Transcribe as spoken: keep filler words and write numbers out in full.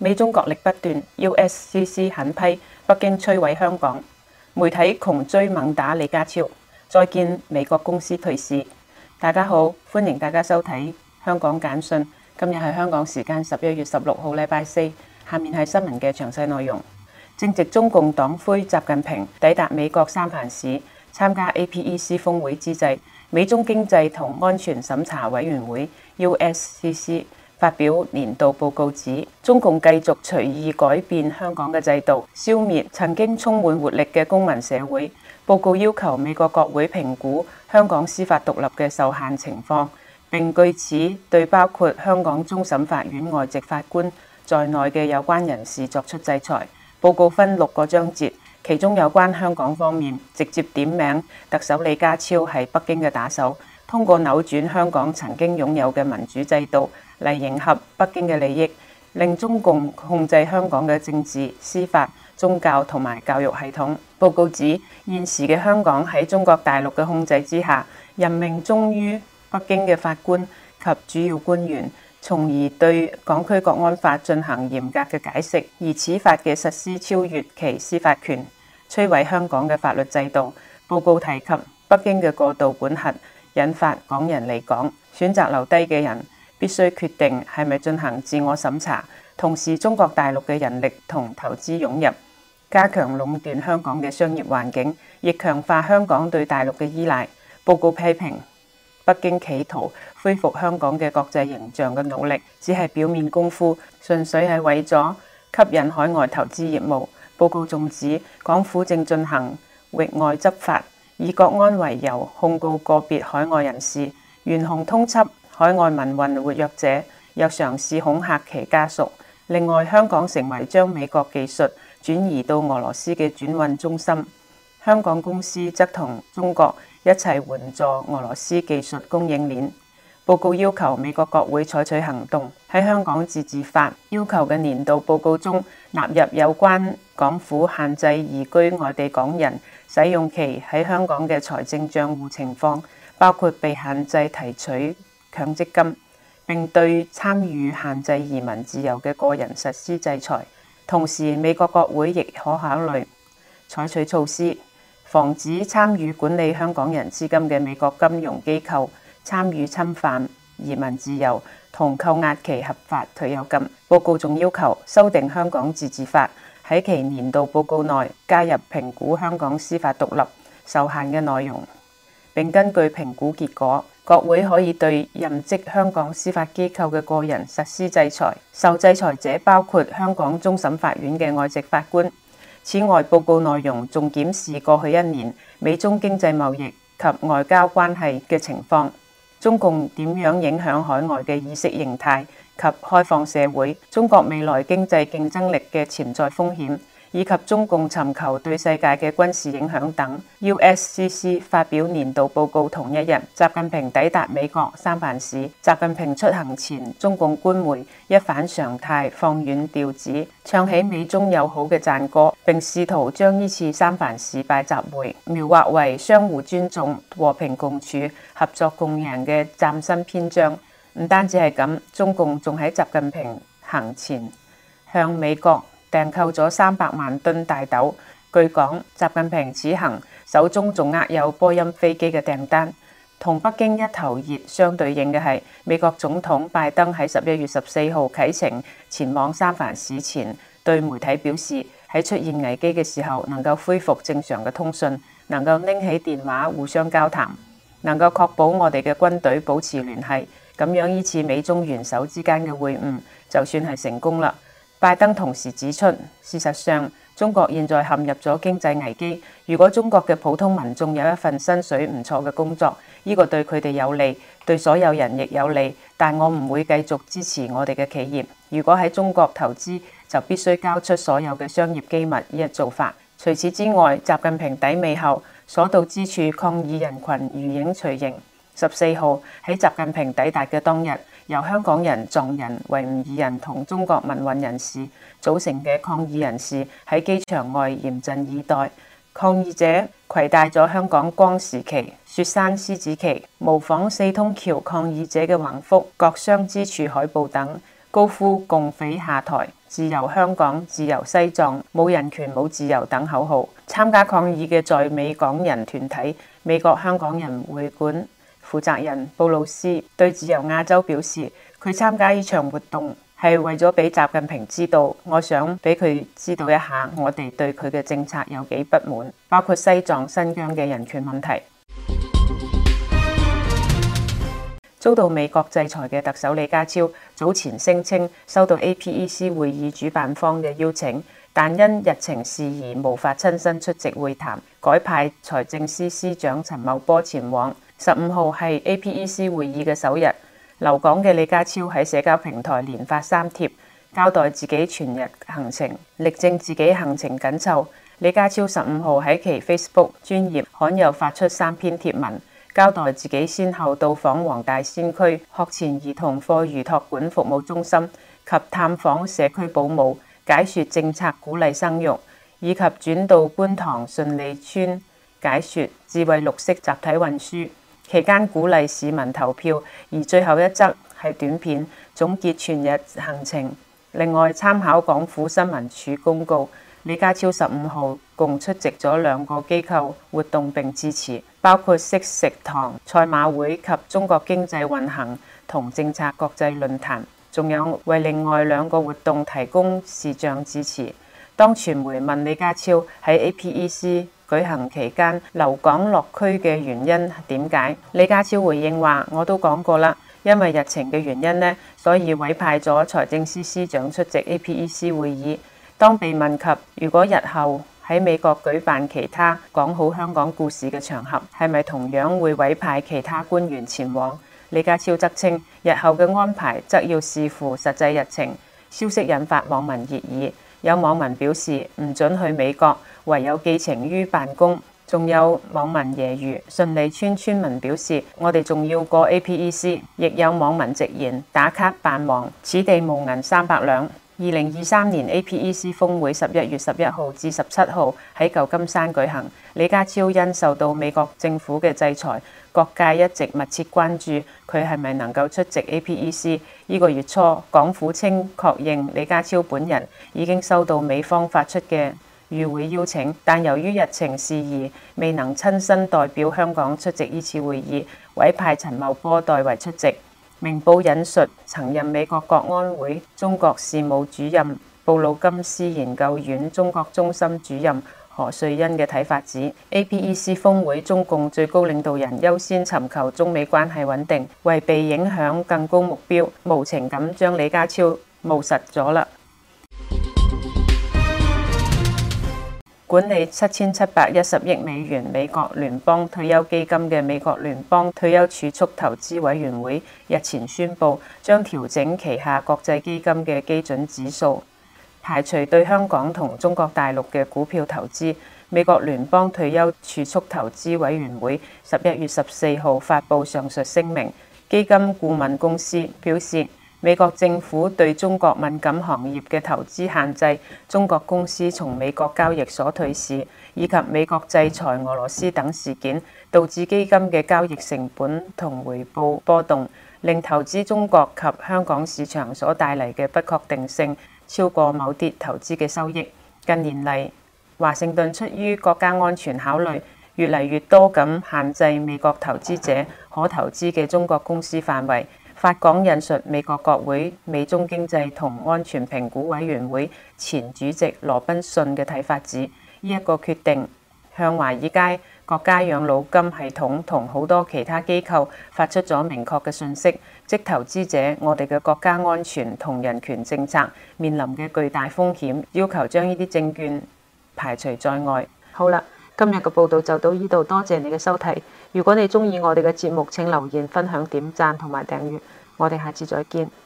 美中角力不斷 ，U S C C 狠批北京摧毀香港，媒體窮追猛打李家超，再見美國公司退市。大家好，歡迎大家收睇香港簡訊。今日係香港時間十一月十六號，禮拜四。下面係新聞嘅詳細內容。正值中共黨魁習近平抵達美國三藩市參加 A P E C 峰會之際，美中經濟同安全審查委員會 U S C C 發表年度報告指，中共繼續隨意改變香港嘅制度，消滅曾經充滿活力嘅公民社會。報告要求美國國會評估香港司法獨立嘅受限情況，並據此對包括香港終審法院外籍法官在內嘅有關人士作出制裁。報告分六個章節，其中有關香港方面，直接點名特首李家超係北京嘅打手，通過扭轉香港曾經擁有嘅民主制度嚟迎合北京嘅利益，令中共控制香港嘅政治、司法、宗教同埋教育系統。報告指，現時嘅香港喺中國大陸嘅控制之下，任命忠於北京嘅法官及主要官員，從而對港區國安法進行嚴格嘅解釋，而此法嘅實施超越其司法權，摧毀香港嘅法律制度。報告提及北京嘅過度管轄，引發港人離港，選擇留低嘅人必須決定係咪進行自我審查，同時中國大陸嘅人力同投資湧入，加強壟斷香港嘅商業環境，亦強化香港對大陸嘅依賴。報告批評北京企圖恢復香港嘅國際形象嘅努力，只係表面功夫，純粹係為咗吸引海外投資業務。報告仲指，港府正進行域外執法，以國安為由控告個別海外人士，懸紅通緝海外民運活躍者，又嘗試恐嚇其家屬。另外，香港成為將美國技術轉移到俄羅斯嘅轉運中心，香港公司則同中國一齊援助俄羅斯技術供應鏈。報告要求美國國會採取行動，喺香港自治法要求嘅年度報告中納入有關港府限制移居外地港人使用其喺香港嘅財政帳戶情況，包括被限制提取強積金，並對參與限制移民自由嘅個人實施制裁。同時，美國國會亦可考慮採取措施，防止參與管理香港人資金嘅美國金融機構參與侵犯移民自由同扣押其合法退休金。報告仲要求修訂香港自治法，喺其年度報告內加入評估香港司法獨立受限嘅內容，並根據評估結果，國會可以對任職香港司法機構嘅個人實施制裁。受制裁者包括香港終審法院嘅外籍法官。此外，報告內容仲檢視過去一年美中經濟貿易及外交關係嘅情況，中共點樣影響海外嘅意識形態及開放社會，中國未來經濟競爭力嘅潛在風險，以及中共尋求對世界嘅軍事影響等。U S C C 發表年度報告同一日，習近平抵達美國三藩市。習近平出行前，中共官媒一反常態放軟調子，唱起美中友好嘅讚歌，並試圖將呢次三藩市拜習會描畫為相互尊重、和平共處、合作共贏嘅嶄新篇章。唔單止係咁，中共仲喺習近平行前向美國訂購咗三百萬噸大豆。據講，習近平此行手中仲握有波音飛機嘅訂單。同北京一頭熱相對應嘅係，美國總統拜登喺十一月十四號啟程前往三藩市前，對媒體表示，喺出現危機嘅時候能夠恢復正常嘅通訊，能夠拎起電話互相交談，能夠確保我哋嘅軍隊保持聯繫。咁樣呢次美中元首之間嘅會晤就算係成功啦。拜登同時指出，事實上中國現在陷入咗經濟危機，如果中國嘅普通民眾有一份薪水唔錯嘅工作，呢個對佢哋有利，對所有人亦有利。但我唔會繼續支持我哋嘅企業，如果喺中國投資就必須交出所有嘅商業機密。呢一做法。除此之外，習近平抵美後所到之處抗議人群如影隨形。十四號喺習近平抵達嘅當日，由香港人、藏人、維吾爾人同中國民運人士組成嘅抗議人士喺機場外嚴陣以待。抗議者攜帶咗香港光時旗、雪山獅子旗，模仿四通橋抗議者嘅橫幅、各商之處海報等， 高呼共匪下台、自由香港、自由西藏、冇人權冇自由等口號。參加抗議嘅在美港人團體美國香港人會館負責人布魯斯對自由亞洲表示，佢參加呢場活動係為咗俾習近平知道，我想俾佢知道一下我哋對佢嘅政策有幾不滿，包括西藏、新疆嘅人權問題。遭到美國制裁嘅特首李家超早前聲稱收到 A P E C 會議主辦方嘅邀請，但因日程事宜無法親身出席會談，改派財政司司長陳茂波前往。十五號係 A P E C 會議嘅首日，留港嘅李家超喺社交平台連發三貼，交代自己全日行程，力證自己行程緊湊。李家超十五號喺其 Facebook 專頁罕有發出三篇貼文，交代自己先後到訪黃大仙區學前兒童課餘託管服務中心及探訪社區保姆，解說政策鼓勵生育，以及轉到觀塘順利村解說智慧綠色集體運輸。期間鼓勵市民投票，而最後一則係短片總結全日行程。另外參考港府新聞處公告，李家超十五號共出席咗兩個機構活動並致辭，包括惜食堂賽馬會及中國經濟運行同政策國際論壇，仲有為另外兩個活動提供視像致辭。當傳媒問李家超喺 A P E C 舉行期間留港落區嘅原因點解，李家超回應話：我都講過啦，因為日程嘅原因呢，所以委派咗財政司司長出席 A P E C 會議。當被問及如果日後喺美國舉辦其他講好香港故事嘅場合，係咪同樣會委派其他官員前往？李家超則稱，日後嘅安排則要視乎實際日程。消息引發網民熱議，有網民表示唔准去美國，唯有寄情於辦公。仲有網民揶揄順利村村民表示，我哋仲要過 A P E C。亦有網民直言打卡扮忙，此地無銀三百兩。二零二三年 A P E C 峰會十一月十一號至十七號喺舊金山舉行。李家超因受到美國政府嘅制裁，各界一直密切關注佢係咪能夠出席 A P E C。呢個月初，港府稱確認李家超本人已經收到美方發出嘅與會邀請，但由於日程事宜，未能親身代表香港出席呢次會議，委派陳茂波代為出席。明報引述曾任美國國安會中國事務主任、布魯金斯研究院中國中心主任何瑞恩嘅睇法指 ，A P E C 峰會中共最高領導人優先尋求中美關係穩定，為避影響更高目標，無情咁將李家超務實咗啦。管理七千七百一十億美元美國聯邦退休基金嘅美國聯邦退休儲蓄投資委員會日前宣布，將調整旗下國際基金嘅基準指數，排除對香港同中國大陸嘅股票投資。美國聯邦退休儲蓄投資委員會十一月十四號發布上述聲明，基金顧問公司表示，美國政府對中國敏感行業嘅投資限制，中國公司從美國交易所退市，以及美國制裁俄羅斯等事件，導致基金嘅交易成本同回報波動，令投資中國及香港市場所帶嚟嘅不確定性超過某啲投資嘅收益。近年嚟，華盛頓出於國家安全考慮，越嚟越多咁限制美國投資者可投資嘅中國公司範圍。法港引述美國國會美中經濟同安全評估委員會前主席羅賓遜嘅睇法指，呢一個決定向華爾街國家養老金系統同好多其他機構發出咗明確嘅訊息，即投資者我哋嘅國家安全同人權政策面臨嘅巨大風險，要求將呢啲證券排除在外。好啦，今日嘅報道就到呢度，多謝你嘅收睇。如果你鍾意我哋嘅節目，請留言、分享、點讚同埋訂閱。我哋下次再見。